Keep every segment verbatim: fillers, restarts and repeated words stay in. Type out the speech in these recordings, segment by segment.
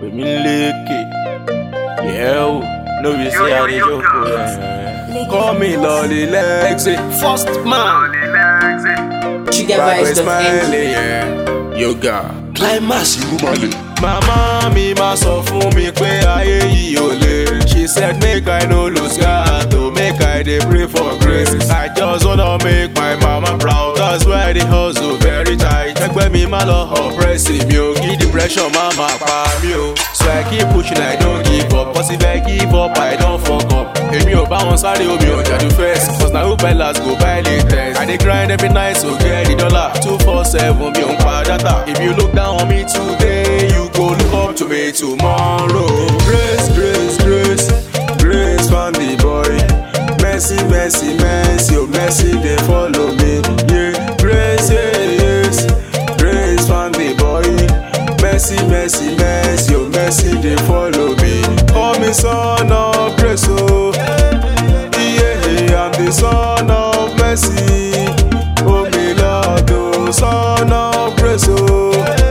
Pèmí lékè, yeah o, no be say I dey joke o. Yeah. Call me Lolly Lexi, first man. Sugar vibes dot n g. Yeah. Yoga. Climax Irumale. Mama mi ma sọ fún mi pé ayé yìí ò le. She said make I no lose God to make I dey pray for grace. I just wanna make my mama proud. That's why I dey hustle very tight. Ẹgbẹ́ mi má lọ oppress mi o, kí depression má ma pa mi o. So I keep pushing, I don't give up. Cause if I give up, I don't fuck up. Èmi ò bá wọn sáré omi ọjà do first. Cause na who buy last go buy latest. I dey grind every night so get the dollar. two four seven mi ò ń pa data. If you look down on me today, you go look up to me tomorrow. Grace, grace, grace, grace from the boy. Mercy, mercy, mercy, oh mercy they follow me. Yeah, grace, yes, grace from the boy. Mercy, mercy, mercy, oh mercy they follow me. Call me son of grace, oh yeah, I'm the son of mercy. Oh me Lord, oh son of grace, oh.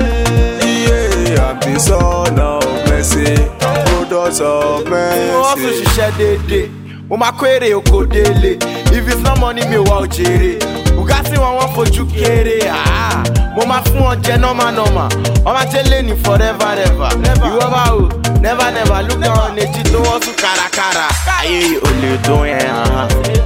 The son of mercy, product of mercy. Mo wá fún ṣiṣẹ́ déédéé, mo máa kó èrè oko délé. If it's not money mi ò wá òjèrè. Bùgásì wọn wọ́n fojú kéré. Mo máa fún wọn jẹ nọ́mà nọ́mà. Wọ́n máa jẹ́ lẹ́ni forever ever. Ìwọ bá wò, never never look down èjì tó wọ́n sún kárakára. Ayé ò lè tó yẹn hàn.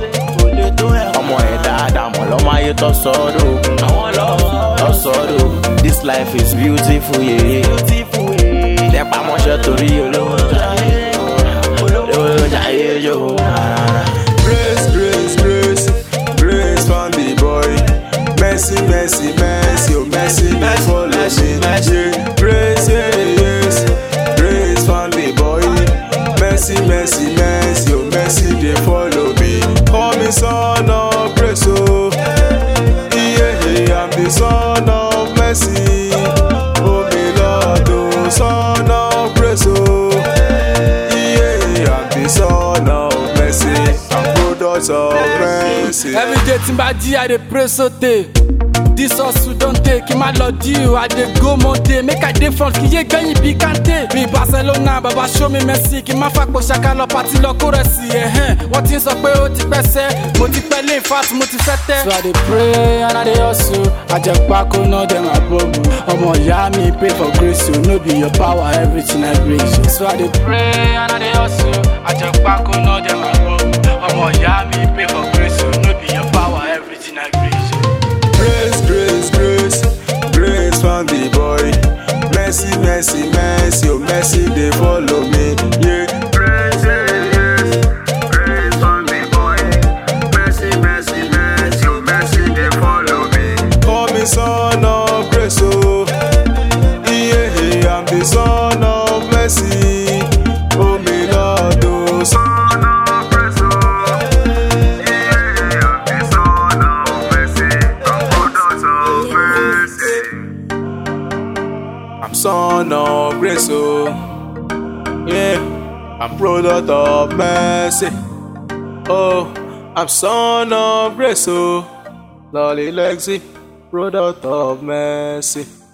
Ọmọ ẹ̀ dáadáa mọ̀ lọ́mọ ayé tó sọ́dọ̀. Àwọn lọ́ sọ́dọ̀. This life is beautiful, yeah. Tẹ́pá mọ́ṣẹ́ torí olówó jayé, olówó jayé yóò. Grace, grace, grace, grace from the boy. Mercy, mercy, mercy, oh mercy, they follow me. Yeah. Grace, yes, grace from the boy. Mercy, mercy, mercy, oh mercy, they follow me. Call me son of grace, oh yeah, I'm the son of mercy. Oh me Lord, oh son of grace, oh yeah, I'm the son of mercy. I'm product of mercy. Every day timba di I dey pray sote. This hustle don take him a lot deal. I dey go monte, make I dey front kí yé gbẹ̀yìn bí kante. Bí Barcelona, baba show me mercy. Kí má fapò ṣaka lọ pàtí lọ kó rẹ̀ sí ẹ̀hẹ́n. Wọ́n ti ń sọ pé ó ti pẹ́ sẹ́, mo ti pẹ́ lé fat, mo ti fẹ́ tẹ́. So I dey pray and I dey hustle. Àjẹpákó náà dem àbọ̀bù. Ọmọ ìyá mi pray for grace o, no be your power, everything I grace o. So I dey pray and I dey hustle. Àjẹpákó náà dem àbọ̀bù. Ọmọ ìyá mi pray for grace o, no be your power, everything I grace o. Grace, grace, grace, grace from the boy. Mercy, mercy, mercy, oh mercy, they follow me. Yeah. Grace, yes, grace from the boy. Mercy, mercy, mercy, oh mercy, they follow me. Call me son of grace, oh yeah, I'm the son of mercy. Oh me Lord, oh son of grace, oh yeah, I'm the son of mercy. I'm product of mercy. I'm son of grace, oh yeah, I'm product of mercy. Oh, I'm son of grace, oh Lolly Lexi, product of mercy.